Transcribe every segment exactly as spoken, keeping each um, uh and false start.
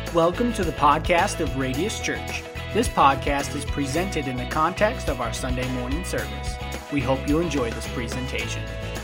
Welcome to the podcast of Radius Church. This podcast is presented in the context of our Sunday morning service. We hope you enjoy this presentation.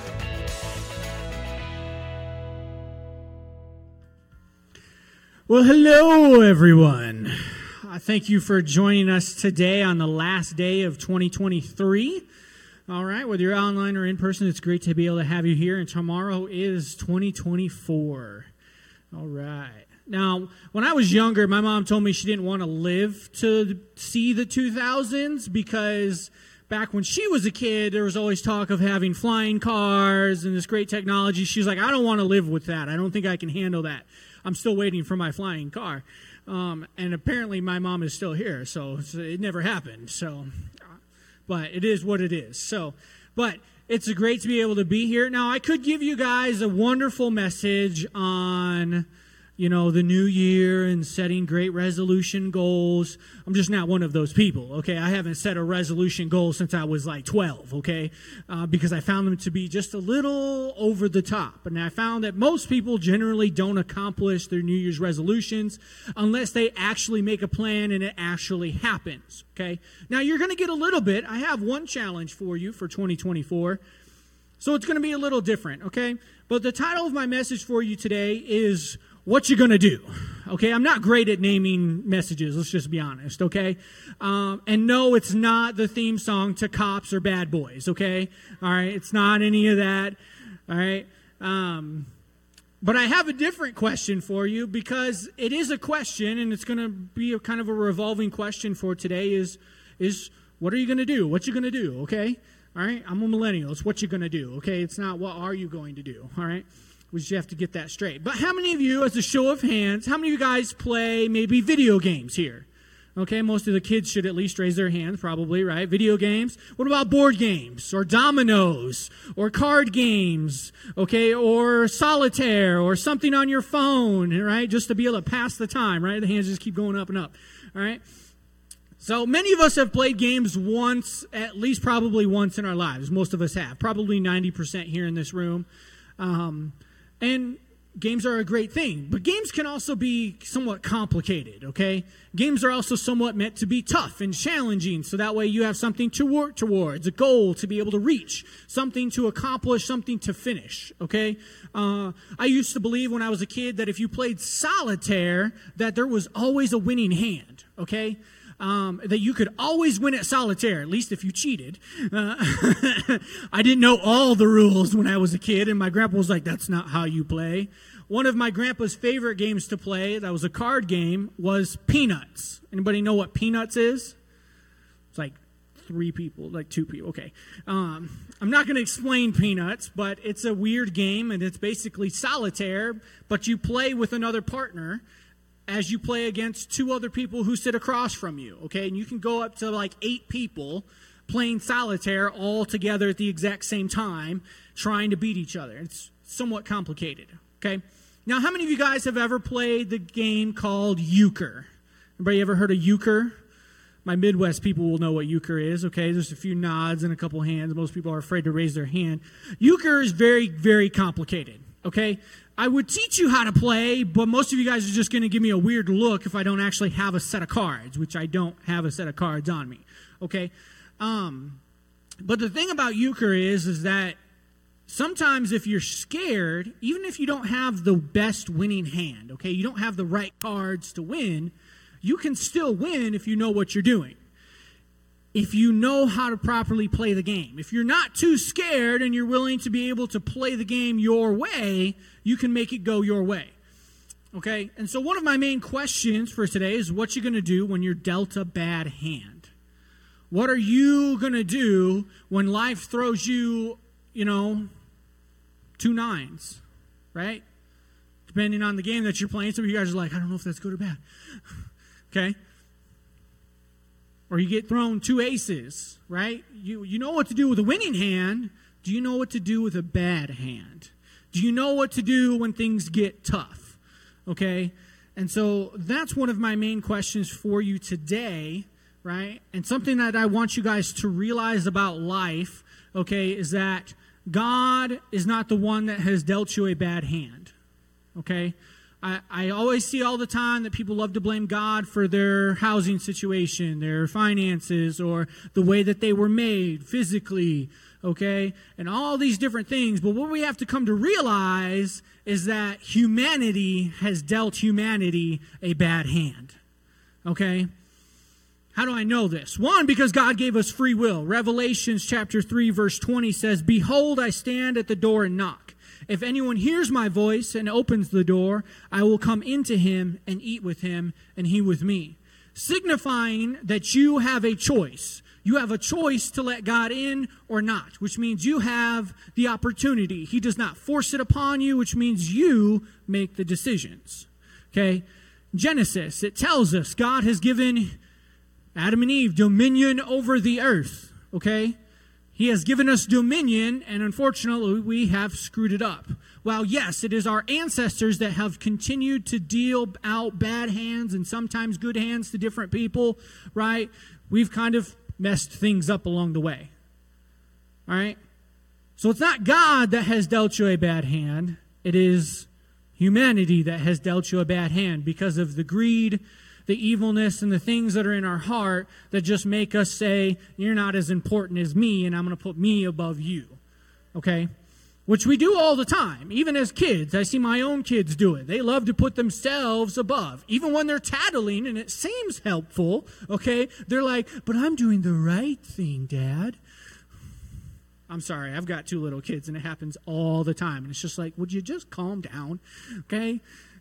Well, hello, everyone. Uh, thank you for joining us today on the last day of twenty twenty-three. All right, whether you're online or in person, it's great to be able to have you here. And tomorrow is twenty twenty-four. All right. Now, when I was younger, my mom told me she didn't want to live to see the two thousands because back when she was a kid, there was always talk of having flying cars and this great technology. She's like, I don't want to live with that. I don't think I can handle that. I'm still waiting for my flying car. Um, and apparently my mom is still here, so it never happened. So, but it is what it is. So, but it's great to be able to be here. Now, I could give you guys a wonderful message on, you know, the new year and setting great resolution goals. I'm just not one of those people, okay? I haven't set a resolution goal since I was like twelve, okay? Uh, because I found them to be just a little over the top. And I found that most people generally don't accomplish their New Year's resolutions unless they actually make a plan and it actually happens, okay? Now, you're going to get a little bit. I have one challenge for you for twenty twenty-four. So it's going to be a little different, okay? But the title of my message for you today is what you gonna do, okay? I'm not great at naming messages, let's just be honest, okay? Um, and no, it's not the theme song to Cops or Bad Boys, okay? All right, it's not any of that, all right? Um, but I have a different question for you because it is a question, and it's gonna be a kind of a revolving question for today is, is what are you gonna do? What you gonna do, okay? All right, I'm a millennial, it's what you gonna do, okay? It's not what are you going to do, all right? We just have to get that straight. But how many of you, as a show of hands, how many of you guys play maybe video games here? Okay, most of the kids should at least raise their hands, probably, right? Video games. What about board games or dominoes or card games, okay, or solitaire or something on your phone, right, just to be able to pass the time, right? The hands just keep going up and up, all right? So many of us have played games once, at least probably once in our lives. Most of us have, probably ninety percent here in this room. Um... And games are a great thing, but games can also be somewhat complicated, okay? Games are also somewhat meant to be tough and challenging, so that way you have something to work towards, a goal to be able to reach, something to accomplish, something to finish, okay? Uh, I used to believe when I was a kid that if you played solitaire, that there was always a winning hand, okay? Um, that you could always win at solitaire, at least if you cheated. Uh, I didn't know all the rules when I was a kid, and my grandpa was like, that's not how you play. One of my grandpa's favorite games to play, that was a card game, was Peanuts. Anybody know what Peanuts is? It's like three people, like two people, okay. Um, I'm not going to explain Peanuts, but it's a weird game, and it's basically solitaire, but you play with another partner as you play against two other people who sit across from you, okay? And you can go up to like eight people playing solitaire all together at the exact same time, trying to beat each other. It's somewhat complicated, okay? Now, how many of you guys have ever played the game called euchre? Anybody ever heard of euchre? My Midwest people will know what euchre is, okay? There's a few nods and a couple hands. Most people are afraid to raise their hand. Euchre is very, very complicated, okay? I would teach you how to play, but most of you guys are just going to give me a weird look if I don't actually have a set of cards, which I don't have a set of cards on me, okay? Um, but the thing about euchre is, is that sometimes if you're scared, even if you don't have the best winning hand, okay, you don't have the right cards to win, you can still win if you know what you're doing. If you know how to properly play the game. If you're not too scared and you're willing to be able to play the game your way, you can make it go your way. Okay? And so one of my main questions for today is what you're going to do when you're dealt a bad hand. What are you going to do when life throws you, you know, two nines, right? Depending on the game that you're playing. Some of you guys are like, I don't know if that's good or bad. Okay? Or you get thrown two aces, right? You you know what to do with a winning hand. Do you know what to do with a bad hand? Do you know what to do when things get tough? Okay? And so that's one of my main questions for you today, right? And something that I want you guys to realize about life, okay, is that God is not the one that has dealt you a bad hand, okay? I, I always see all the time that people love to blame God for their housing situation, their finances, or the way that they were made physically, okay, and all these different things. But what we have to come to realize is that humanity has dealt humanity a bad hand, okay? How do I know this? One, because God gave us free will. Revelations chapter three, verse twenty says, "Behold, I stand at the door and knock. If anyone hears my voice and opens the door, I will come into him and eat with him, and he with me." Signifying that you have a choice. You have a choice to let God in or not, which means you have the opportunity. He does not force it upon you, which means you make the decisions. Okay? Genesis, it tells us God has given Adam and Eve dominion over the earth. Okay? He has given us dominion, and unfortunately, we have screwed it up. While, yes, it is our ancestors that have continued to deal out bad hands and sometimes good hands to different people, right? We've kind of messed things up along the way, all right? So it's not God that has dealt you a bad hand. It is humanity that has dealt you a bad hand because of the greed, the evilness, and the things that are in our heart that just make us say, you're not as important as me, and I'm going to put me above you, okay? Which we do all the time. Even as kids, I see my own kids do it. They love to put themselves above. Even when they're tattling, and it seems helpful, okay? They're like, but I'm doing the right thing, Dad. I'm sorry, I've got two little kids, and it happens all the time. And it's just like, would you just calm down, okay?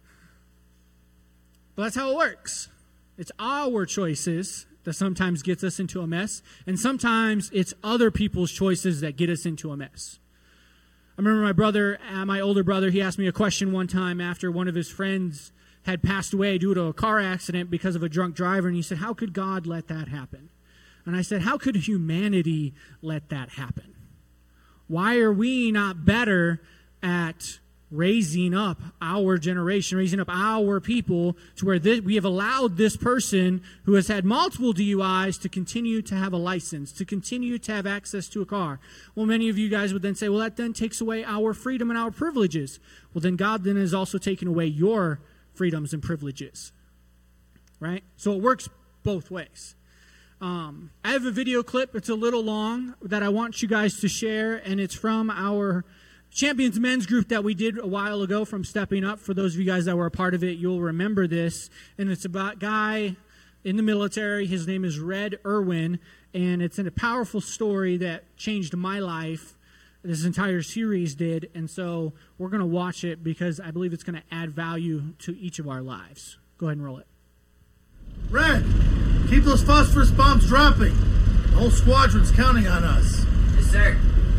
But that's how it works. It's our choices that sometimes gets us into a mess, and sometimes it's other people's choices that get us into a mess. I remember my brother, uh, my older brother, he asked me a question one time after one of his friends had passed away due to a car accident because of a drunk driver, and he said, how could God let that happen? And I said, how could humanity let that happen? Why are we not better at raising up our generation, raising up our people to where this, we have allowed this person who has had multiple D U Is to continue to have a license, to continue to have access to a car? Well, many of you guys would then say, well, that then takes away our freedom and our privileges. Well, then God then is also taking away your freedoms and privileges, right? So it works both ways. Um, I have a video clip. It's a little long that I want you guys to share, and it's from our Champions men's group that we did a while ago from Stepping Up. For those of you guys that were a part of it, you'll remember this. And it's about a guy in the military. His name is Red Irwin. And it's in a powerful story that changed my life. This entire series did. And so we're going to watch it because I believe it's going to add value to each of our lives. Go ahead and roll it. Red, keep those phosphorus bombs dropping. The whole squadron's counting on us. Yes, sir.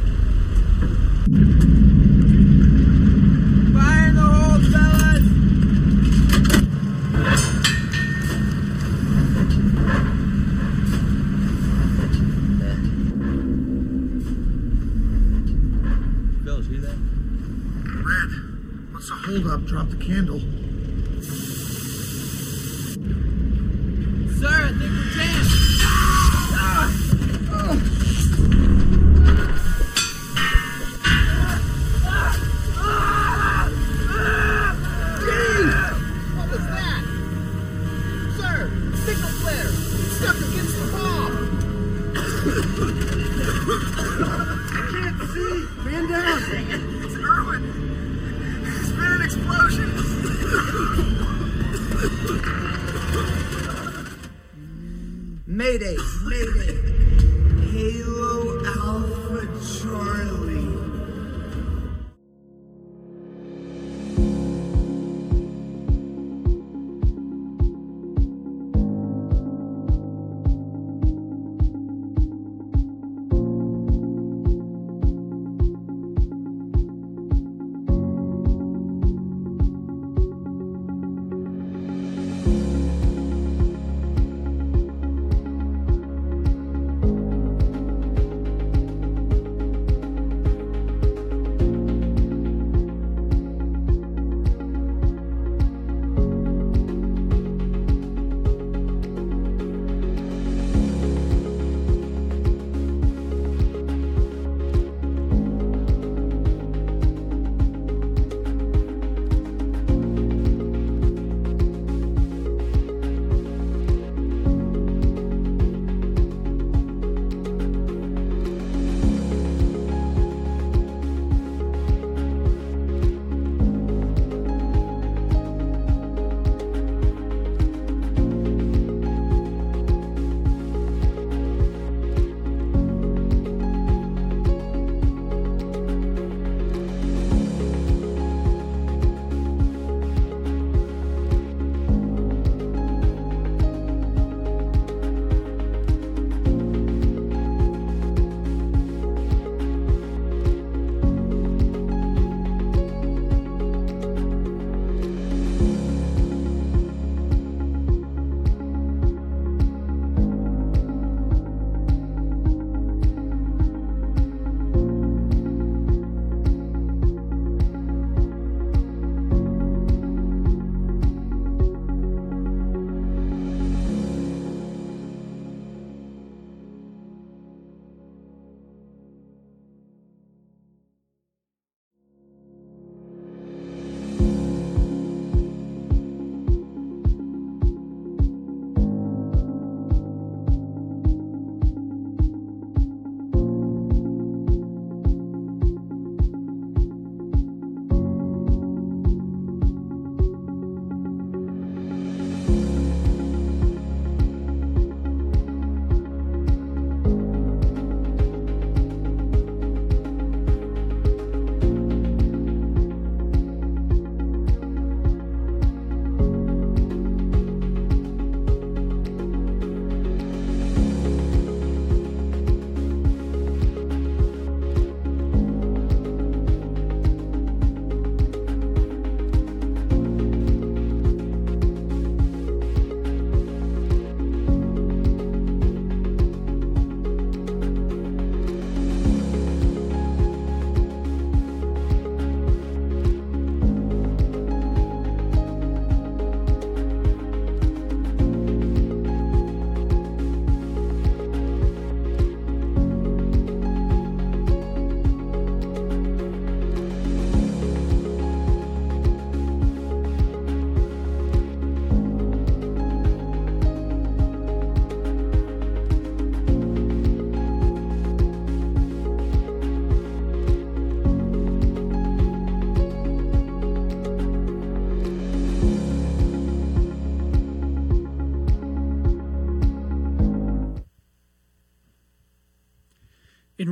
Fire in the hole, fellas! Fellas, hear that? Red, what's the holdup? Drop the candle. Sir, I think we're jammed! Ah! Oh. Mayday, mayday. Halo Alpha Charlie.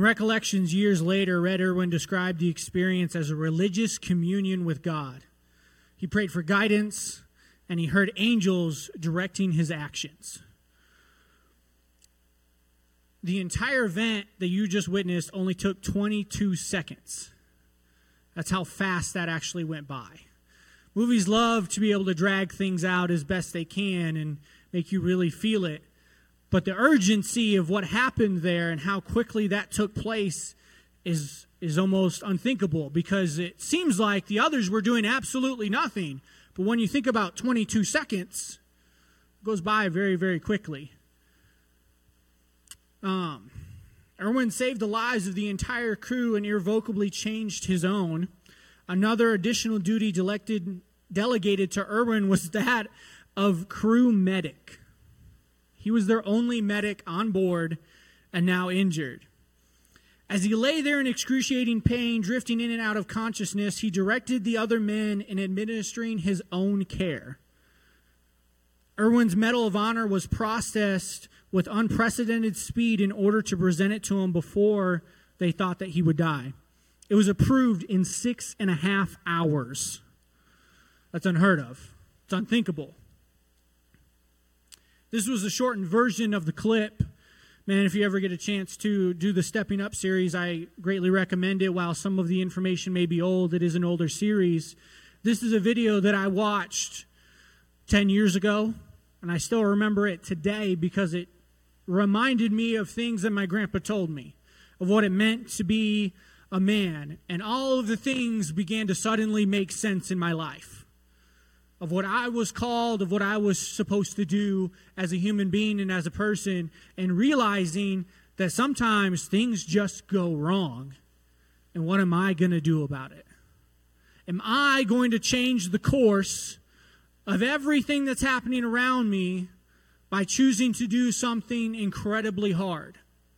Recollections years later, Red Irwin described the experience as a religious communion with God. He prayed for guidance, and he heard angels directing his actions. The entire event that you just witnessed only took twenty-two seconds. That's how fast that actually went by. Movies love to be able to drag things out as best they can and make you really feel it. But the urgency of what happened there and how quickly that took place is, is almost unthinkable, because it seems like the others were doing absolutely nothing. But when you think about twenty-two seconds, it goes by very, very quickly. Um, Irwin saved the lives of the entire crew and irrevocably changed his own. Another additional duty delected, delegated to Irwin was that of crew medic. He was their only medic on board and now injured. As he lay there in excruciating pain, drifting in and out of consciousness, he directed the other men in administering his own care. Irwin's Medal of Honor was processed with unprecedented speed in order to present it to him before they thought that he would die. It was approved in six and a half hours. That's unheard of. It's unthinkable. This was a shortened version of the clip. Man, if you ever get a chance to do the Stepping Up series, I greatly recommend it. While some of the information may be old, it is an older series. This is a video that I watched ten years ago, and I still remember it today because it reminded me of things that my grandpa told me, of what it meant to be a man. And all of the things began to suddenly make sense in my life, of what I was called, of what I was supposed to do as a human being and as a person, and realizing that sometimes things just go wrong. And what am I going to do about it? Am I going to change the course of everything that's happening around me by choosing to do something incredibly hard?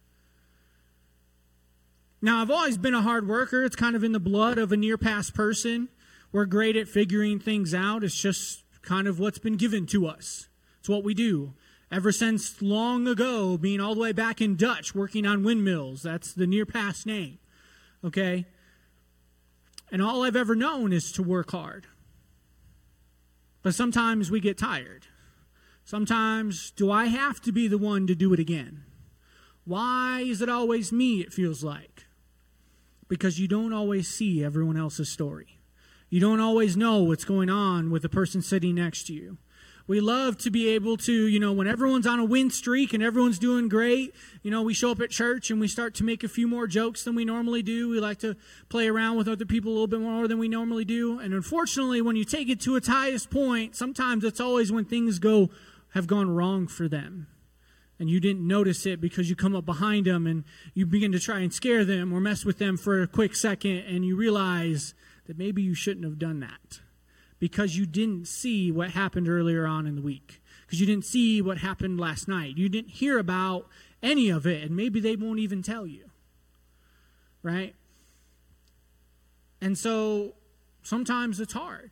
Now, I've always been a hard worker. It's kind of in the blood of a near-past person. We're great at figuring things out. It's just kind of what's been given to us. It's what we do. Ever since long ago, being all the way back in Dutch, working on windmills. That's the near-past name. Okay? And all I've ever known is to work hard. But sometimes we get tired. Sometimes, do I have to be the one to do it again? Why is it always me, it feels like? Because you don't always see everyone else's story. You don't always know what's going on with the person sitting next to you. We love to be able to, you know, when everyone's on a win streak and everyone's doing great, you know, we show up at church and we start to make a few more jokes than we normally do. We like to play around with other people a little bit more than we normally do. And unfortunately, when you take it to its highest point, sometimes it's always when things go have gone wrong for them. And you didn't notice it because you come up behind them and you begin to try and scare them or mess with them for a quick second, and you realize that maybe you shouldn't have done that because you didn't see what happened earlier on in the week, because you didn't see what happened last night. You didn't hear about any of it, and maybe they won't even tell you, right? And so sometimes it's hard.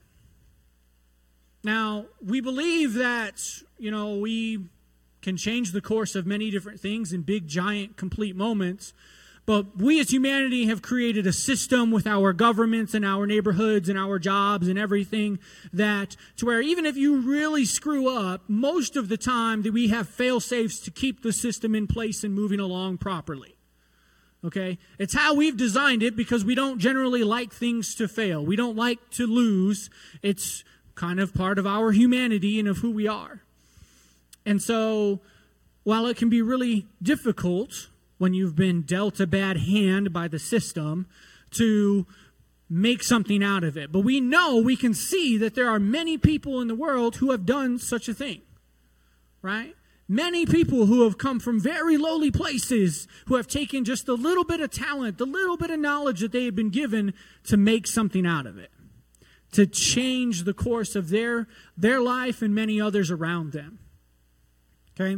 Now, we believe that, you know, we can change the course of many different things in big, giant, complete moments. But we as humanity have created a system with our governments and our neighborhoods and our jobs and everything that to where even if you really screw up, most of the time that we have fail-safes to keep the system in place and moving along properly. Okay? It's how we've designed it because we don't generally like things to fail. We don't like to lose. It's kind of part of our humanity and of who we are. And so, while it can be really difficult when you've been dealt a bad hand by the system to make something out of it, but we know, we can see that there are many people in the world who have done such a thing, right? Many people who have come from very lowly places, who have taken just a little bit of talent, the little bit of knowledge that they have been given to make something out of it, to change the course of their, their life and many others around them. Okay?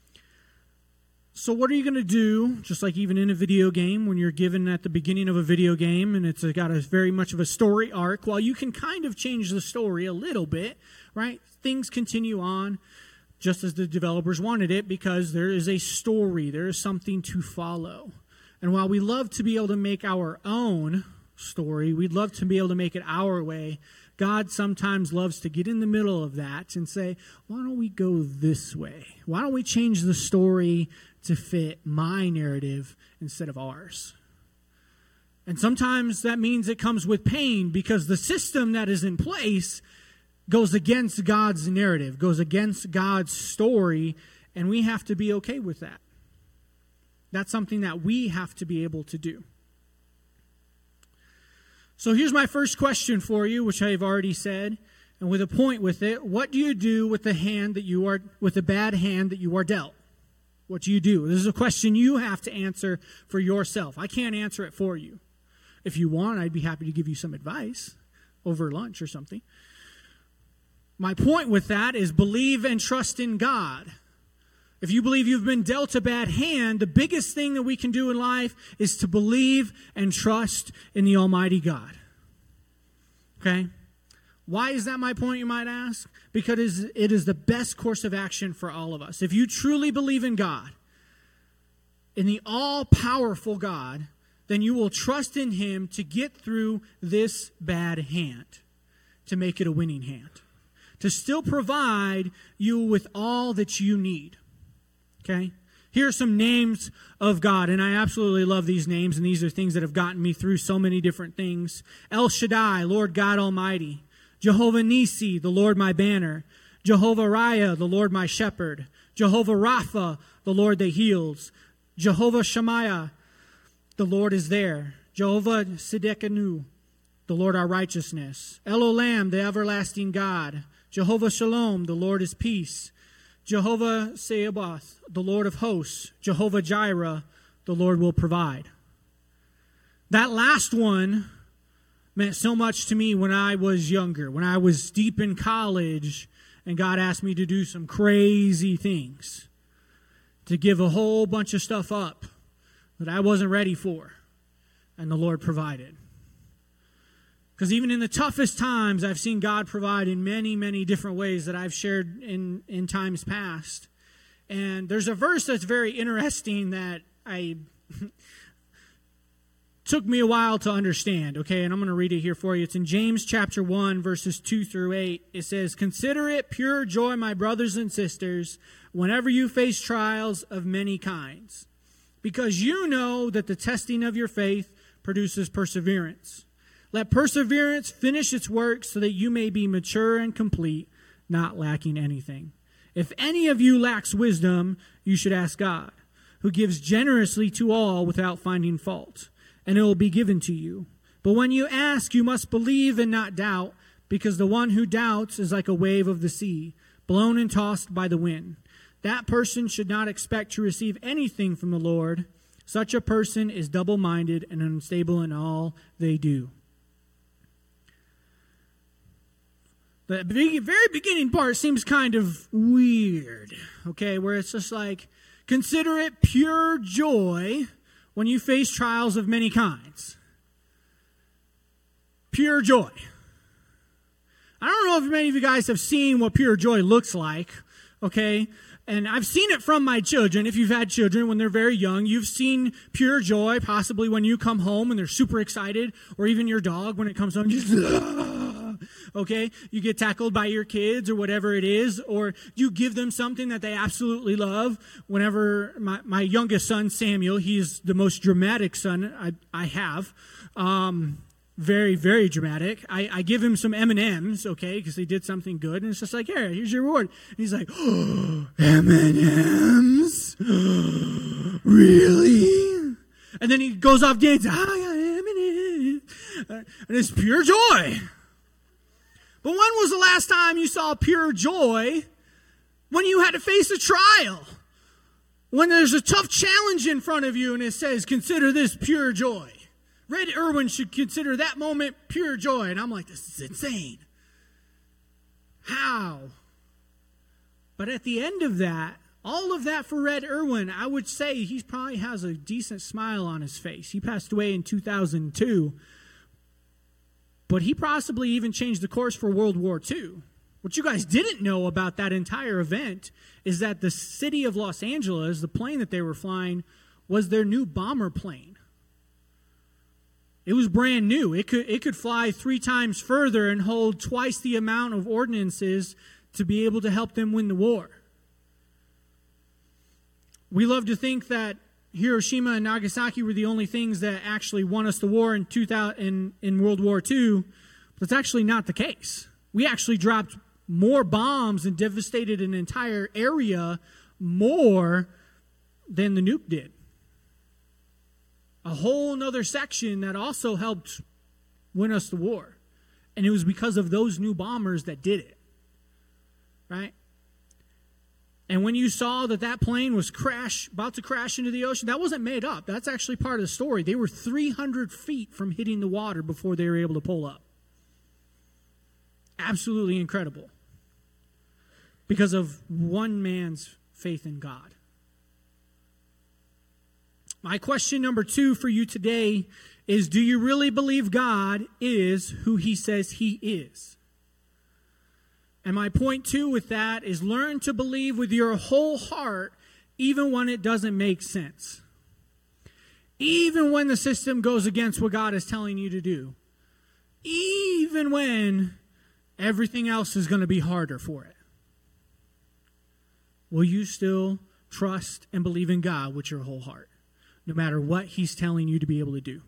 So what are you going to do, just like even in a video game, when you're given at the beginning of a video game and it's got a very much of a story arc, while you can kind of change the story a little bit, right? Things continue on just as the developers wanted it because there is a story, there is something to follow. And while we love to be able to make our own story, we'd love to be able to make it our way, God sometimes loves to get in the middle of that and say, why don't we go this way? Why don't we change the story to fit my narrative instead of ours? And sometimes that means it comes with pain because the system that is in place goes against God's narrative, goes against God's story, and we have to be okay with that. That's something that we have to be able to do. So here's my first question for you, which I've already said, and with a point with it. What do you do with the hand that you are, with the bad hand that you are dealt? What do you do? This is a question you have to answer for yourself. I can't answer it for you. If you want, I'd be happy to give you some advice over lunch or something. My point with that is believe and trust in God. If you believe you've been dealt a bad hand, the biggest thing that we can do in life is to believe and trust in the Almighty God. Okay? Why is that my point, you might ask? Because it is the best course of action for all of us. If you truly believe in God, in the all-powerful God, then you will trust in Him to get through this bad hand, to make it a winning hand, to still provide you with all that you need. Okay? Here are some names of God, and I absolutely love these names, and these are things that have gotten me through so many different things. El Shaddai, Lord God Almighty. Jehovah Nisi, the Lord my banner. Jehovah Raya, the Lord my shepherd. Jehovah Rapha, the Lord that heals. Jehovah Shemaiah, the Lord is there. Jehovah Sidekenu, the Lord our righteousness. El Olam, the everlasting God. Jehovah Shalom, the Lord is peace. Jehovah Sabaoth, the Lord of hosts. Jehovah Jireh, the Lord will provide. That last one meant so much to me when I was younger, when I was deep in college, and God asked me to do some crazy things, to give a whole bunch of stuff up that I wasn't ready for, and the Lord provided. Because even in the toughest times, I've seen God provide in many, many different ways that I've shared in, in times past. And there's a verse that's very interesting that I took me a while to understand, okay? And I'm going to read it here for you. It's in James chapter one, verses two through eight. It says, "Consider it pure joy, my brothers and sisters, whenever you face trials of many kinds, because you know that the testing of your faith produces perseverance. Let perseverance finish its work so that you may be mature and complete, not lacking anything. If any of you lacks wisdom, you should ask God, who gives generously to all without finding fault, and it will be given to you. But when you ask, you must believe and not doubt, because the one who doubts is like a wave of the sea, blown and tossed by the wind. That person should not expect to receive anything from the Lord. Such a person is double-minded and unstable in all they do." The very beginning part seems kind of weird, okay, where it's just like, consider it pure joy when you face trials of many kinds. Pure joy. I don't know if many of you guys have seen what pure joy looks like, okay? And I've seen it from my children. If you've had children when they're very young, you've seen pure joy possibly when you come home and they're super excited, or even your dog when it comes home, just, okay? You get tackled by your kids or whatever it is, or you give them something that they absolutely love. Whenever my, my youngest son, Samuel, he's the most dramatic son I, I have, um, very, very dramatic. I, I give him some M and M's, okay, because he did something good, and it's just like, here, here's your reward. And he's like, oh, M and M's? Really? And then he goes off dancing. I got M and M's. And it's pure joy. But when was the last time you saw pure joy? When you had to face a trial. When there's a tough challenge in front of you and it says, consider this pure joy. Red Irwin should consider that moment pure joy. And I'm like, this is insane. How? But at the end of that, all of that for Red Irwin, I would say he probably has a decent smile on his face. He passed away in two thousand two. But he possibly even changed the course for World War Two. What you guys didn't know about that entire event is that the city of Los Angeles, the plane that they were flying, was their new bomber plane. It was brand new. It could it could fly three times further and hold twice the amount of ordnances to be able to help them win the war. We love to think that Hiroshima and Nagasaki were the only things that actually won us the war in two thousand in, in World War Two, but that's actually not the case. We actually dropped more bombs and devastated an entire area more than the nuke did. A whole nother section that also helped win us the war. And it was because of those new bombers that did it. Right? And when you saw that that plane was crash, about to crash into the ocean, that wasn't made up. That's actually part of the story. They were three hundred feet from hitting the water before they were able to pull up. Absolutely incredible. Because of one man's faith in God. My question number two for you today is, do you really believe God is who he says he is? And my point two with that is, learn to believe with your whole heart even when it doesn't make sense. Even when the system goes against what God is telling you to do. Even when everything else is going to be harder for it. Will you still trust and believe in God with your whole heart? No matter what he's telling you to be able to do.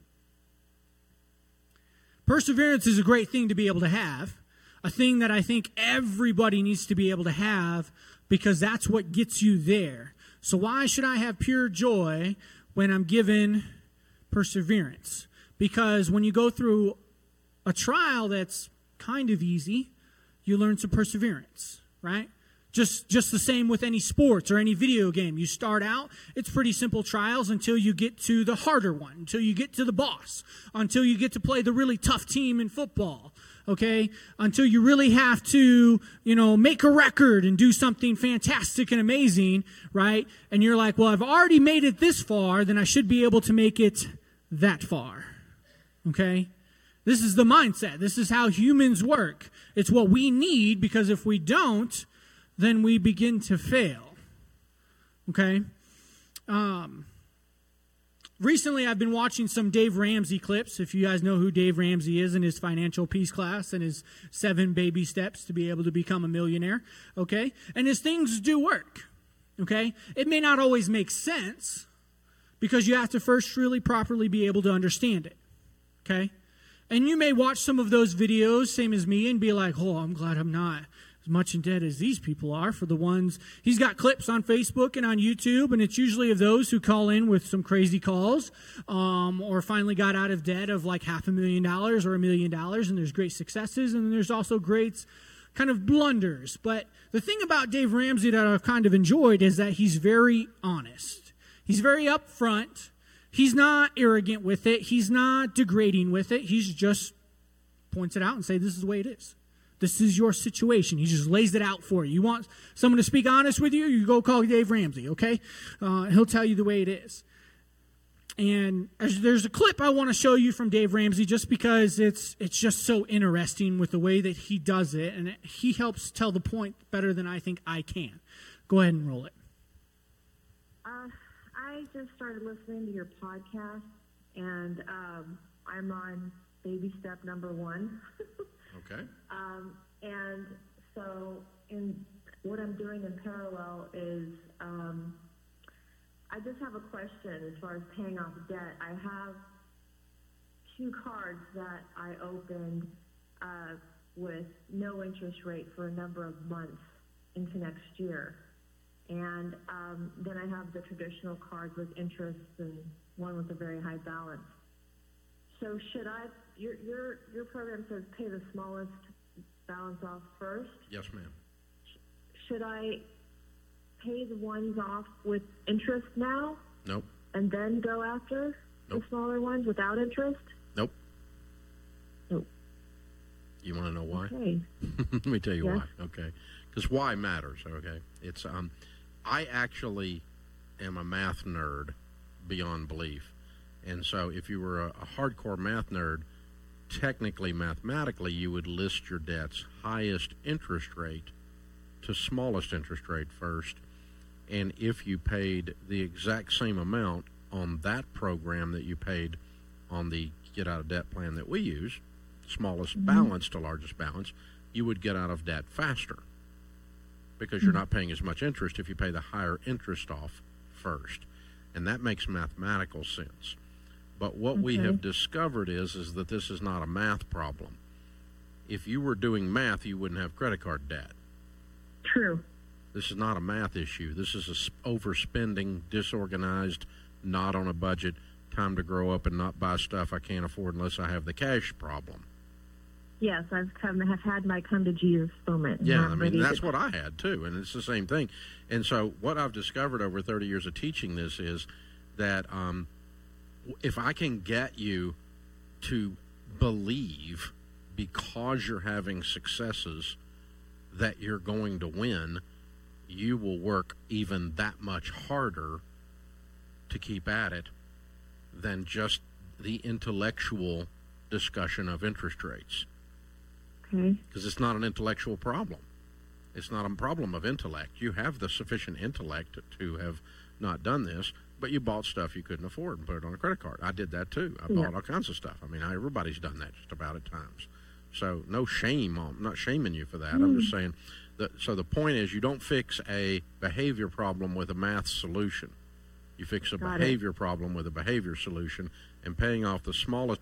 Perseverance is a great thing to be able to have. A thing that I think everybody needs to be able to have, because that's what gets you there. So why should I have pure joy when I'm given perseverance? Because when you go through a trial that's kind of easy, you learn some perseverance, right? Just just the same with any sports or any video game. You start out, it's pretty simple trials until you get to the harder one, until you get to the boss, until you get to play the really tough team in football, okay? Until you really have to, you know, make a record and do something fantastic and amazing, right? And you're like, well, I've already made it this far, then I should be able to make it that far, okay? This is the mindset. This is how humans work. It's what we need, because if we don't, then we begin to fail. Okay? Um, recently, I've been watching some Dave Ramsey clips. If you guys know who Dave Ramsey is, in his financial peace class and his seven baby steps to be able to become a millionaire. Okay? And his things do work. Okay? It may not always make sense, because you have to first really properly be able to understand it. Okay? And you may watch some of those videos, same as me, and be like, oh, I'm glad I'm not as much in debt as these people are. For the ones, he's got clips on Facebook and on YouTube, and it's usually of those who call in with some crazy calls, um, or finally got out of debt of like half a million dollars or a million dollars, and there's great successes, and then there's also great kind of blunders. But the thing about Dave Ramsey that I've kind of enjoyed is that he's very honest. He's very upfront. He's not arrogant with it. He's not degrading with it. He's just points it out and say, this is the way it is. This is your situation. He just lays it out for you. You want someone to speak honest with you, you go call Dave Ramsey, okay? Uh, he'll tell you the way it is. And there's a clip I want to show you from Dave Ramsey, just because it's it's just so interesting with the way that he does it, and it, he helps tell the point better than I think I can. Go ahead and roll it. Uh, I just started listening to your podcast, and um, I'm on baby step number one. Okay. Um, and so in what I'm doing in parallel is um, I just have a question as far as paying off debt. I have two cards that I opened uh, with no interest rate for a number of months into next year. And um, then I have the traditional cards with interest and one with a very high balance. So should I, your your your program says pay the smallest balance off first. Yes, ma'am. Should I pay the ones off with interest now? Nope. And then go after Nope. the smaller ones without interest? Nope. Nope. You want to know why? Okay. Let me tell you Yes. why. Okay. Because why matters. Okay. It's um, I actually am a math nerd beyond belief. And so if you were a, a hardcore math nerd, technically, mathematically, you would list your debt's highest interest rate to smallest interest rate first. And if you paid the exact same amount on that program that you paid on the get out of debt plan that we use, smallest Mm-hmm. balance to largest balance, you would get out of debt faster because you're Mm-hmm. not paying as much interest if you pay the higher interest off first. And that makes mathematical sense. But what we Okay. have discovered is, is that this is not a math problem. If you were doing math, you wouldn't have credit card debt. True. This is not a math issue. This is a s- overspending, disorganized, not on a budget, time to grow up and not buy stuff I can't afford unless I have the cash problem. Yes, I've come have had my come to Jesus moment. and Yeah, I'm I mean, ready that's to- what I had too, and it's the same thing. And so what I've discovered over thirty years of teaching this is that um, if I can get you to believe because you're having successes that you're going to win, you will work even that much harder to keep at it than just the intellectual discussion of interest rates. Okay. Because it's not an intellectual problem. It's not a problem of intellect. You have the sufficient intellect to have not done this, but you bought stuff you couldn't afford and put it on a credit card. I did that too. I Yeah. bought all kinds of stuff. I mean, I, everybody's done that just about at times. So no shame on, I'm not shaming you for that. I'm just saying that. So the point is, you don't fix a behavior problem with a math solution. You fix a Got it. behavior problem with a behavior solution, and paying off the smallest.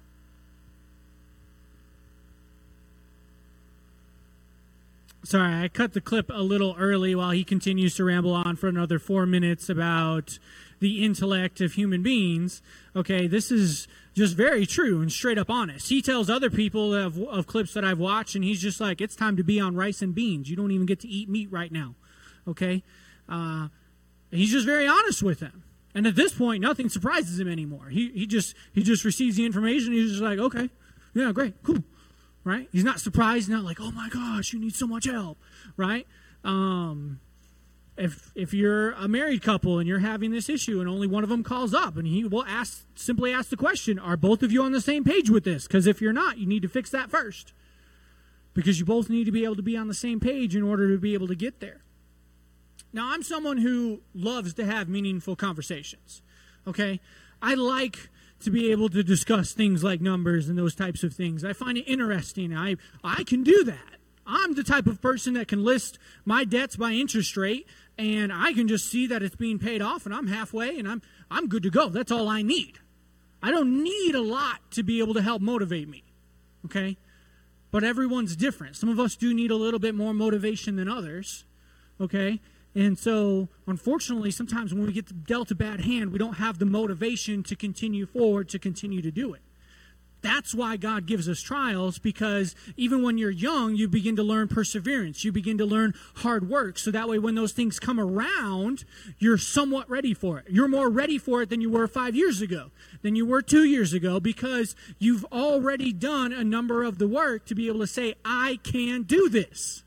Sorry, I cut the clip a little early while he continues to ramble on for another four minutes about the intellect of human beings. Okay, this is just very true and straight up honest. He tells other people of, of clips that I've watched, and he's just like, it's time to be on rice and beans. You don't even get to eat meat right now. Okay? Uh, he's just very honest with them. And at this point, nothing surprises him anymore. He he just he just receives the information. He's just like, okay, yeah, great, cool. Right? He's not surprised, not like, oh my gosh, you need so much help, right? Um, if if you're a married couple and you're having this issue and only one of them calls up, and he will ask simply ask the question, are both of you on the same page with this? Because if you're not, you need to fix that first. Because you both need to be able to be on the same page in order to be able to get there. Now, I'm someone who loves to have meaningful conversations, okay? I like to be able to discuss things like numbers and those types of things. I find it interesting. I I can do that. I'm the type of person that can list my debts by interest rate, and I can just see that it's being paid off, and I'm halfway, and I'm I'm good to go. That's all I need. I don't need a lot to be able to help motivate me, okay? But everyone's different. Some of us do need a little bit more motivation than others, okay? And so, unfortunately, sometimes when we get dealt a bad hand, we don't have the motivation to continue forward, to continue to do it. That's why God gives us trials, because even when you're young, you begin to learn perseverance. You begin to learn hard work. So that way, when those things come around, you're somewhat ready for it. You're more ready for it than you were five years ago, than you were two years ago, because you've already done a number of the work to be able to say, I can do this.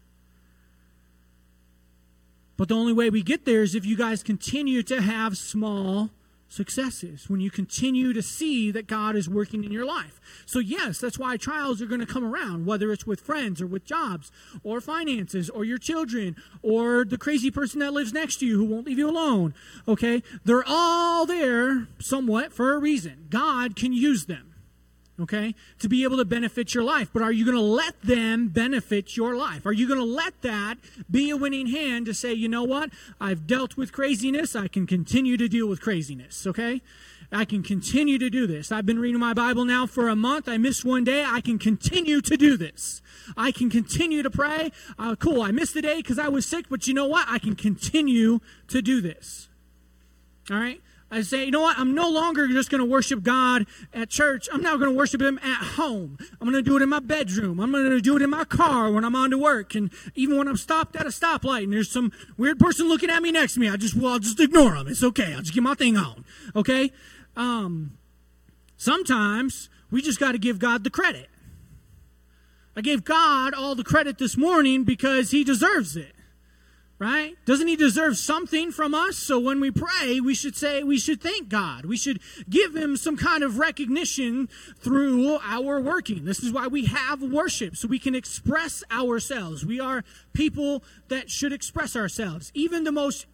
But the only way we get there is if you guys continue to have small successes, when you continue to see that God is working in your life. So yes, that's why trials are going to come around, whether it's with friends or with jobs or finances or your children or the crazy person that lives next to you who won't leave you alone. Okay? They're all there somewhat for a reason. God can use them. Okay, to be able to benefit your life. But are you going to let them benefit your life? Are you going to let that be a winning hand to say, you know what? I've dealt with craziness. I can continue to deal with craziness, okay? I can continue to do this. I've been reading my Bible now for a month. I missed one day. I can continue to do this. I can continue to pray. Uh, cool, I missed the day because I was sick, but you know what? I can continue to do this. All right? I say, you know what? I'm no longer just going to worship God at church. I'm now going to worship Him at home. I'm going to do it in my bedroom. I'm going to do it in my car when I'm on to work. And even when I'm stopped at a stoplight and there's some weird person looking at me next to me, I just, well, I'll just ignore them. It's okay. I'll just get my thing on. Okay? Um, sometimes we just got to give God the credit. I gave God all the credit this morning because He deserves it. Right? Doesn't He deserve something from us? So when we pray, we should say, we should thank God. We should give Him some kind of recognition through our working. This is why we have worship, so we can express ourselves. We are people that should express ourselves. Even the most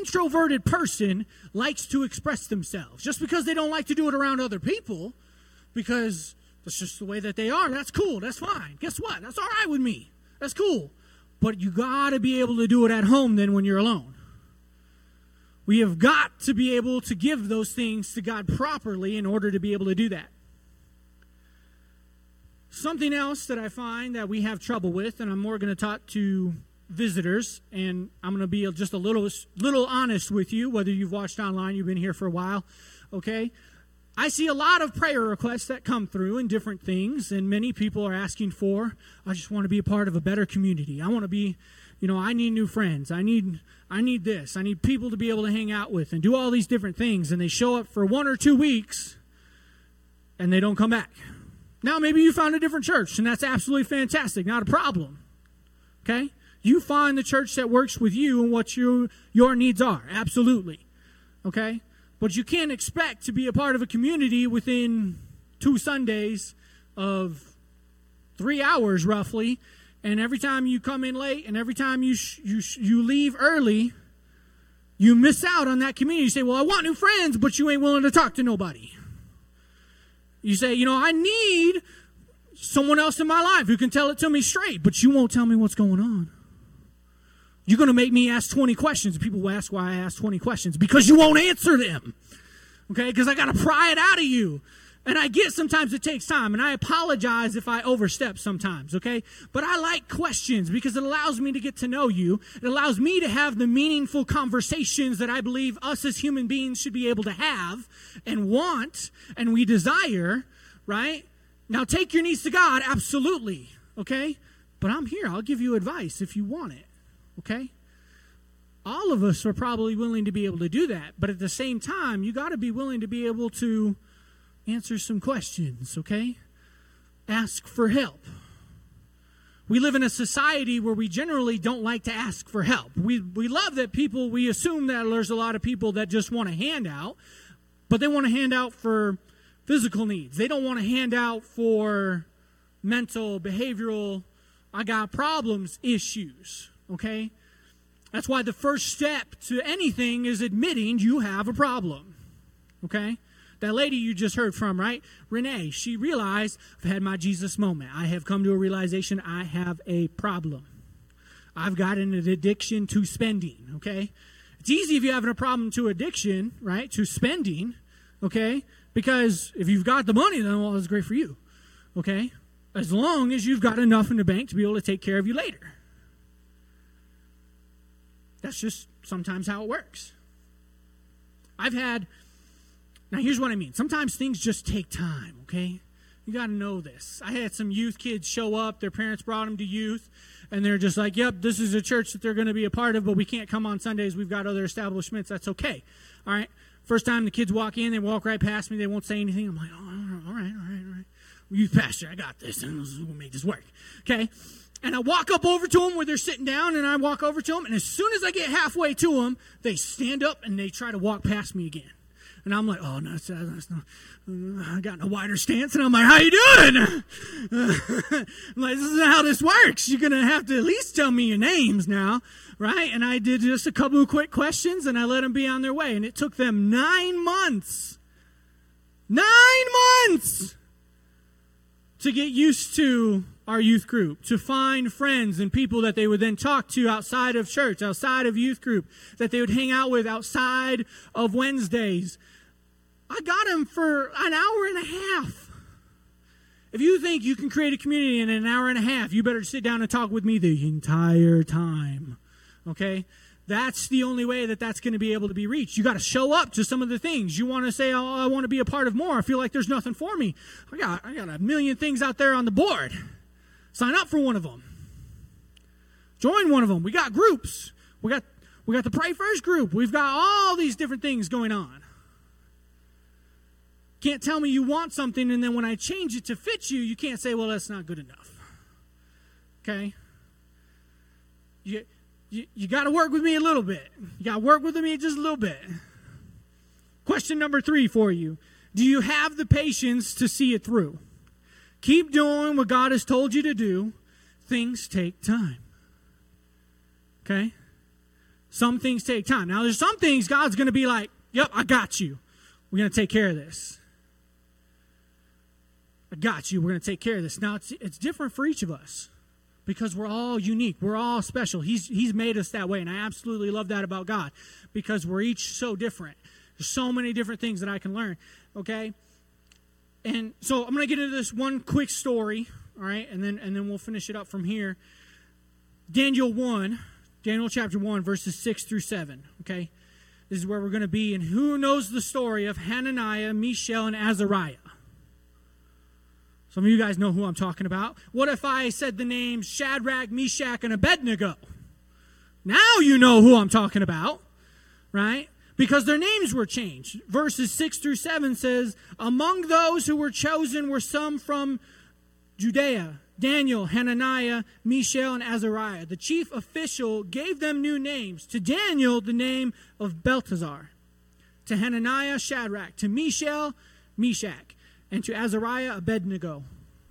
introverted person likes to express themselves. Just because they don't like to do it around other people because that's just the way that they are. That's cool. That's fine. Guess what? That's all right with me. That's cool. But you got to be able to do it at home then when you're alone. We have got to be able to give those things to God properly in order to be able to do that. Something else that I find that we have trouble with, and I'm more going to talk to visitors, and I'm going to be just a little, little honest with you, whether you've watched online, you've been here for a while, okay? I see a lot of prayer requests that come through and different things, and many people are asking for, I just want to be a part of a better community. I want to be, you know, I need new friends. I need I need this. I need people to be able to hang out with and do all these different things, and they show up for one or two weeks, and they don't come back. Now, maybe you found a different church, and that's absolutely fantastic, not a problem, okay? You find the church that works with you and what you, your needs are, absolutely, okay? But you can't expect to be a part of a community within two Sundays of three hours roughly, and every time you come in late and every time you sh- you sh- you leave early, you miss out on that community. You say, well, I want new friends, but you ain't willing to talk to nobody. You say, you know, I need someone else in my life who can tell it to me straight, but you won't tell me what's going on. You're going to make me ask twenty questions. People will ask why I ask twenty questions. Because you won't answer them. Okay? Because I got to pry it out of you. And I get sometimes it takes time. And I apologize if I overstep sometimes. Okay? But I like questions because it allows me to get to know you. It allows me to have the meaningful conversations that I believe us as human beings should be able to have and want and we desire. Right? Now take your needs to God. Absolutely. Okay? But I'm here. I'll give you advice if you want it. Okay? All of us are probably willing to be able to do that. But at the same time, you got to be willing to be able to answer some questions, okay? Ask for help. We live in a society where we generally don't like to ask for help. We we love that people, we assume that there's a lot of people that just want a handout, but they want a handout for physical needs. They don't want a handout for mental, behavioral, I got problems issues. Okay? That's why the first step to anything is admitting you have a problem. Okay? That lady you just heard from, right? Renee, she realized, I've had my Jesus moment. I have come to a realization I have a problem. I've got an addiction to spending, okay? It's easy if you're having a problem to addiction, right, to spending, okay? Because if you've got the money, then, well, it's great for you, okay? As long as you've got enough in the bank to be able to take care of you later. That's just sometimes how it works. I've had, now here's what I mean. Sometimes things just take time, okay? You got to know this. I had some youth kids show up. Their parents brought them to youth, and they're just like, yep, this is a church that they're going to be a part of, but we can't come on Sundays. We've got other establishments. That's okay. All right? First time the kids walk in, they walk right past me. They won't say anything. I'm like, oh, all right, all right, all right. Youth pastor, I got this, and we'll make this work, okay? And I walk up over to them where they're sitting down, and I walk over to them, and as soon as I get halfway to them, they stand up, and they try to walk past me again. And I'm like, oh, no, that's, that's not, I got a wider stance, and I'm like, how you doing? I'm like, this isn't how this works. You're going to have to at least tell me your names now, right? And I did just a couple of quick questions, and I let them be on their way. And it took them nine months, nine months to get used to our youth group, to find friends and people that they would then talk to outside of church, outside of youth group, that they would hang out with outside of Wednesdays. I got them for an hour and a half. If you think you can create a community in an hour and a half, you better sit down and talk with me the entire time, okay? That's the only way that that's going to be able to be reached. You got to show up to some of the things. You want to say, oh, I want to be a part of more. I feel like there's nothing for me. I got, I got a million things out there on the board. Sign up for one of them. Join one of them. We got groups. We got we got the Pray First group. We've got all these different things going on. Can't tell me you want something, and then when I change it to fit you, you can't say, well, that's not good enough. Okay? You, you, you got to work with me a little bit. You got to work with me just a little bit. Question number three for you. Do you have the patience to see it through? Keep doing what God has told you to do. Things take time. Okay? Some things take time. Now, there's some things God's going to be like, yep, I got you. We're going to take care of this. I got you. We're going to take care of this. Now, it's, it's different for each of us because we're all unique. We're all special. He's, he's made us that way, and I absolutely love that about God because we're each so different. There's so many different things that I can learn, okay? And so I'm going to get into this one quick story, all right, and then and then we'll finish it up from here. Daniel one, Daniel chapter one, verses six through seven, okay? This is where we're going to be. And who knows the story of Hananiah, Mishael, and Azariah? Some of you guys know who I'm talking about. What if I said the names Shadrach, Meshach, and Abednego? Now you know who I'm talking about, right? Because their names were changed. Verses six through seven says, among those who were chosen were some from Judea, Daniel, Hananiah, Mishael, and Azariah. The chief official gave them new names. To Daniel, the name of Belteshazzar. To Hananiah, Shadrach. To Mishael, Meshach. And to Azariah, Abednego.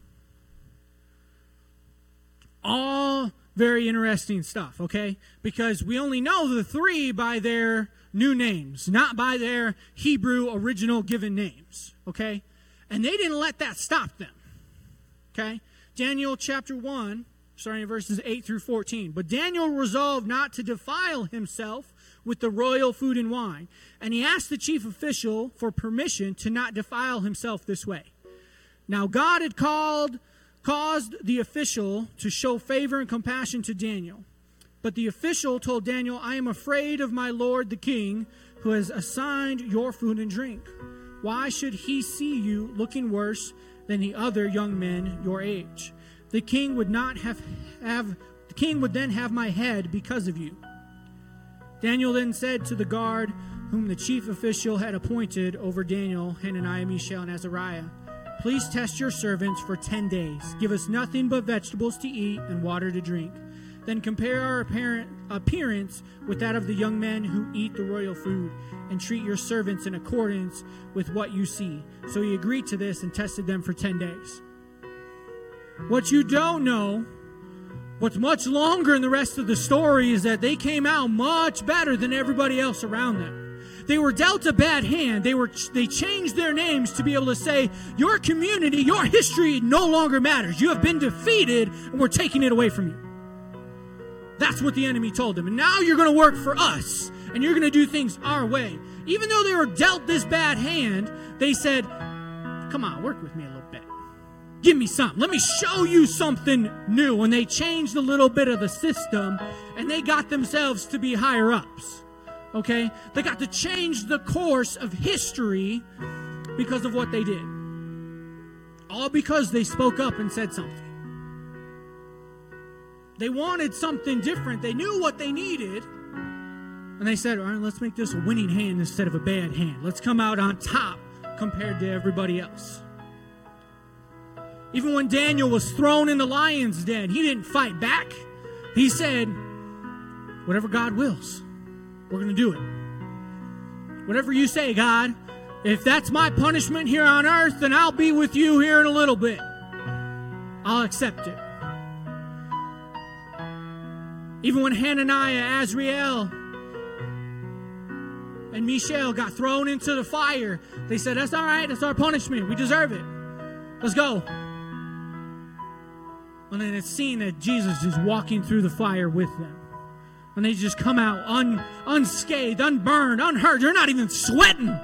All very interesting stuff, okay? Because we only know the three by their new names, not by their Hebrew original given names, okay? And they didn't let that stop them, okay? Daniel chapter one, starting in verses eight through fourteen. But Daniel resolved not to defile himself with the royal food and wine, and he asked the chief official for permission to not defile himself this way. Now God had called, caused the official to show favor and compassion to Daniel. But the official told Daniel, I am afraid of my lord the king, who has assigned your food and drink. Why should he see you looking worse than the other young men your age? The king would not have, have the king would then have my head because of you. Daniel then said to the guard, whom the chief official had appointed over Daniel, Hananiah, Mishael, and Azariah, please test your servants for ten days. Give us nothing but vegetables to eat and water to drink. Then compare our apparent appearance with that of the young men who eat the royal food, and treat your servants in accordance with what you see. So he agreed to this and tested them for ten days. What you don't know, what's much longer in the rest of the story, is that they came out much better than everybody else around them. They were dealt a bad hand. They were they changed their names to be able to say, your community, your history no longer matters. You have been defeated, and we're taking it away from you. That's what the enemy told them. And now you're going to work for us, and you're going to do things our way. Even though they were dealt this bad hand, they said, come on, work with me a little bit. Give me something. Let me show you something new. And they changed a little bit of the system, and they got themselves to be higher ups. Okay? They got to change the course of history because of what they did. All because they spoke up and said something. They wanted something different. They knew what they needed. And they said, all right, let's make this a winning hand instead of a bad hand. Let's come out on top compared to everybody else. Even when Daniel was thrown in the lion's den, he didn't fight back. He said, whatever God wills, we're going to do it. Whatever you say, God, if that's my punishment here on earth, then I'll be with you here in a little bit. I'll accept it. Even when Hananiah, Azrael, and Mishael got thrown into the fire, they said, that's all right, that's our punishment. We deserve it. Let's go. And then it's seen that Jesus is walking through the fire with them. And they just come out un, unscathed, unburned, unhurt. They're not even sweating.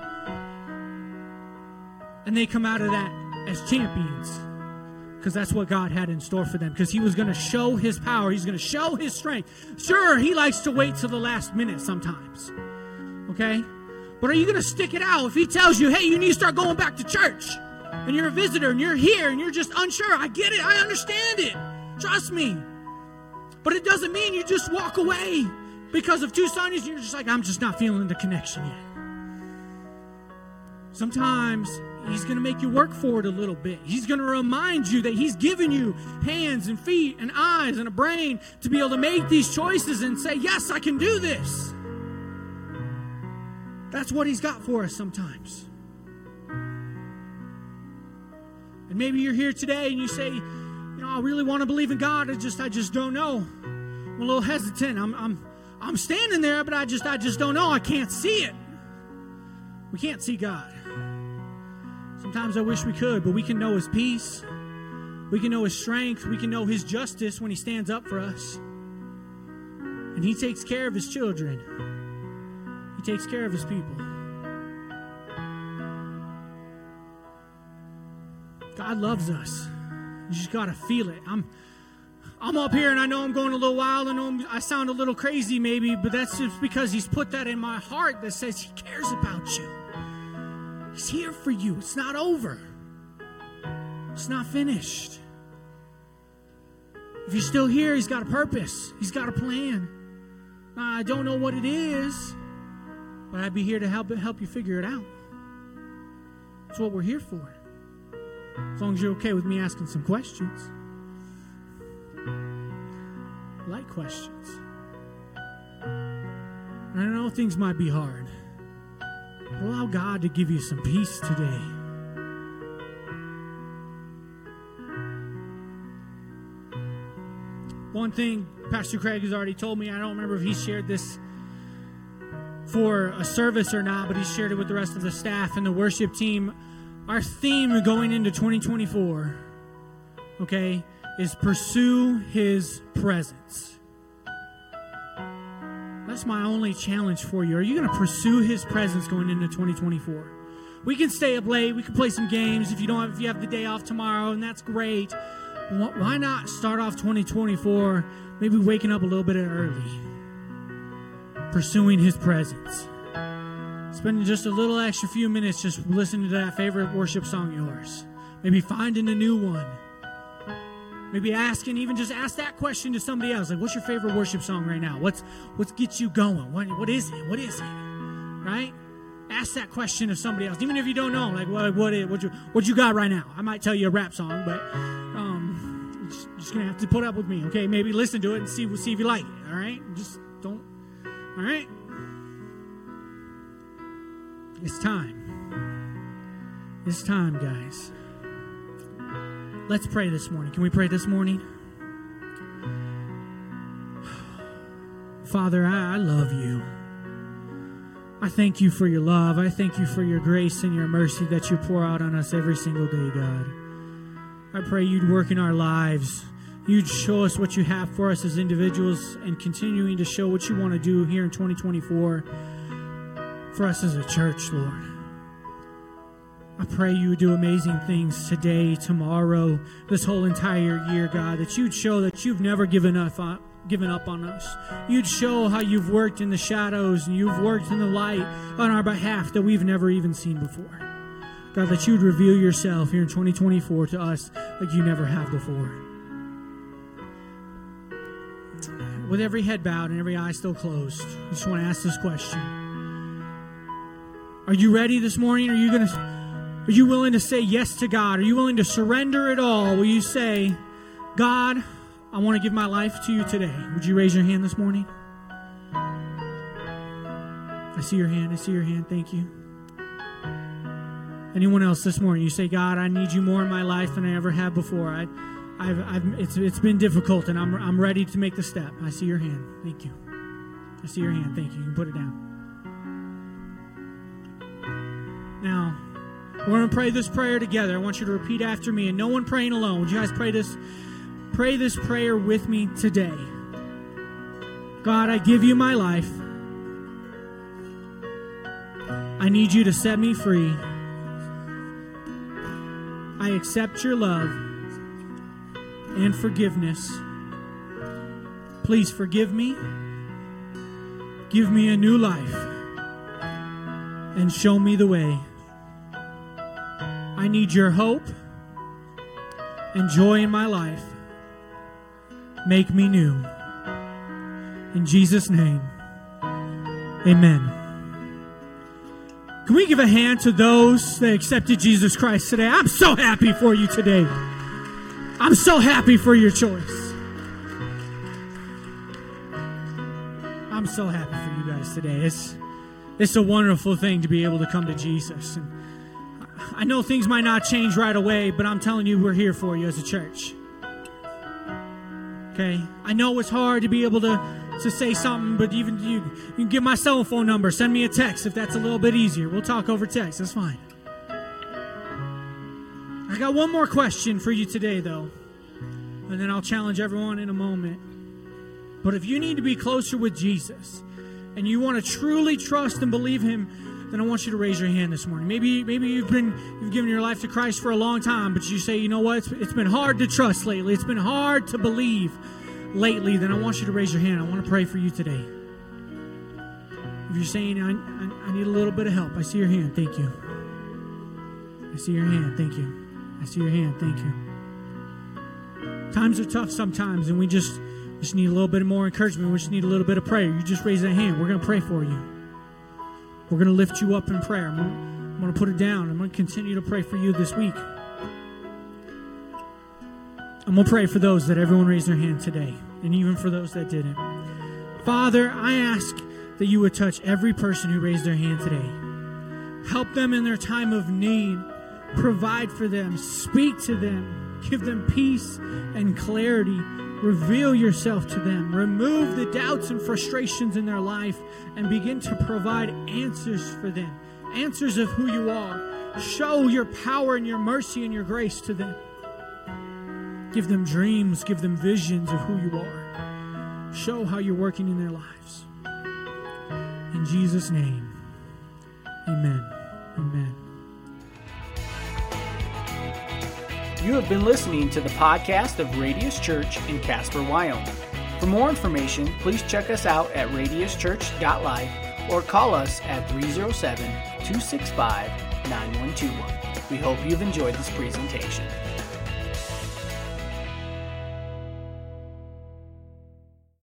And they come out of that as champions. Because that's what God had in store for them. Because he was going to show his power. He's going to show his strength. Sure, he likes to wait till the last minute sometimes. Okay? But are you going to stick it out if he tells you, hey, you need to start going back to church? And you're a visitor and you're here and you're just unsure. I get it. I understand it. Trust me. But it doesn't mean you just walk away because of two Sundays and you're just like, I'm just not feeling the connection yet. Sometimes he's going to make you work for it a little bit. He's going to remind you that he's given you hands and feet and eyes and a brain to be able to make these choices and say, yes, I can do this. That's what he's got for us sometimes. And maybe you're here today and you say, you know, I really want to believe in God. I just, I just don't know. I'm a little hesitant. I'm, I'm, I'm standing there, but I just, I just don't know. I can't see it. We can't see God. So Sometimes I wish we could, but we can know His peace. We can know His strength. We can know His justice when He stands up for us. And He takes care of His children. He takes care of His people. God loves us. You just got to feel it. I'm I'm up here and I know I'm going a little wild. I know I'm, I sound a little crazy maybe, but that's just because He's put that in my heart that says He cares about you. He's here for you. It's not over. It's not finished. If you're still here, He's got a purpose. He's got a plan. I don't know what it is, but I'd be here to help help you figure it out. That's what we're here for. As long as you're okay with me asking some questions. Light questions. And I know things might be hard. But allow God to give you some peace today. One thing Pastor Craig has already told me, I don't remember if he shared this for a service or not, but he shared it with the rest of the staff and the worship team. Our theme going into twenty twenty-four, okay, is pursue His presence. That's my only challenge for you. Are you going to pursue His presence going into twenty twenty-four? We can stay up late. We can play some games if you don't have, if you have the day off tomorrow, and that's great. Why not start off twenty twenty-four maybe waking up a little bit early, pursuing His presence? Spending just a little extra few minutes just listening to that favorite worship song of yours. Maybe finding a new one. Maybe asking, even just ask that question to somebody else. Like, what's your favorite worship song right now? What's what gets you going? What, what is it? What is it? Right? Ask that question to somebody else. Even if you don't know, like, what what, is, what, you, what you got right now? I might tell you a rap song, but um, you're just, just going to have to put up with me, okay? Maybe listen to it and see, see if you like it, all right? Just don't, all right? It's time. It's time, guys. Let's pray this morning. Can we pray this morning? Father, I, I love you. I thank you for your love. I thank you for your grace and your mercy that you pour out on us every single day, God. I pray you'd work in our lives. You'd show us what you have for us as individuals and continuing to show what you want to do here in twenty twenty-four. For us as a church, Lord. I pray you would do amazing things today, tomorrow, this whole entire year, God, that you'd show that you've never given up on, given up on us. You'd show how you've worked in the shadows and you've worked in the light on our behalf that we've never even seen before. God, that you'd reveal yourself here in twenty twenty-four to us like you never have before. With every head bowed and every eye still closed, I just want to ask this question. Are you ready this morning? Are you going to, are you willing to say yes to God? Are you willing to surrender it all? Will you say, God, I want to give my life to you today? Would you raise your hand this morning? I see your hand. I see your hand. Thank you. Anyone else this morning? You say, God, I need you more in my life than I ever have before. I, I've, I've, it's, it's been difficult, and I'm, I'm ready to make the step. I see your hand. Thank you. I see your hand. Thank you. You can put it down. Now, we're going to pray this prayer together. I want you to repeat after me, and no one praying alone. Would you guys pray this? Pray this prayer with me today. God, I give you my life. I need you to set me free. I accept your love and forgiveness. Please forgive me. Give me a new life and show me the way. I need your hope and joy in my life. Make me new. In Jesus' name, amen. Can we give a hand to those that accepted Jesus Christ today? I'm so happy for you today. I'm so happy for your choice. I'm so happy for you guys today. It's, it's a wonderful thing to be able to come to Jesus. And I know things might not change right away, but I'm telling you, we're here for you as a church. Okay? I know it's hard to be able to, to say something, but even you, you can give my cell phone number. Send me a text if that's a little bit easier. We'll talk over text. That's fine. I got one more question for you today, though, and then I'll challenge everyone in a moment. But if you need to be closer with Jesus and you want to truly trust and believe him, then I want you to raise your hand this morning. Maybe maybe you've been you've given your life to Christ for a long time, but you say, you know what, it's, it's been hard to trust lately. It's been hard to believe lately. Then I want you to raise your hand. I want to pray for you today. If you're saying, I, I, I need a little bit of help, I see your hand. Thank you. I see your hand. Thank you. I see your hand. Thank you. Times are tough sometimes, and we just, just need a little bit more encouragement. We just need a little bit of prayer. You just raise that hand. We're going to pray for you. We're going to lift you up in prayer. I'm going, to, I'm going to put it down. I'm going to continue to pray for you this week. I'm going to pray for those that everyone raised their hand today, and even for those that didn't. Father, I ask that you would touch every person who raised their hand today. Help them in their time of need. Provide for them. Speak to them. Give them peace and clarity. Reveal yourself to them. Remove the doubts and frustrations in their life and begin to provide answers for them. Answers of who you are. Show your power and your mercy and your grace to them. Give them dreams. Give them visions of who you are. Show how you're working in their lives. In Jesus' name, amen. Amen. You have been listening to the podcast of Radius Church in Casper, Wyoming. For more information, please check us out at radius church dot life or call us at three oh seven, two six five, nine one two one. We hope you've enjoyed this presentation.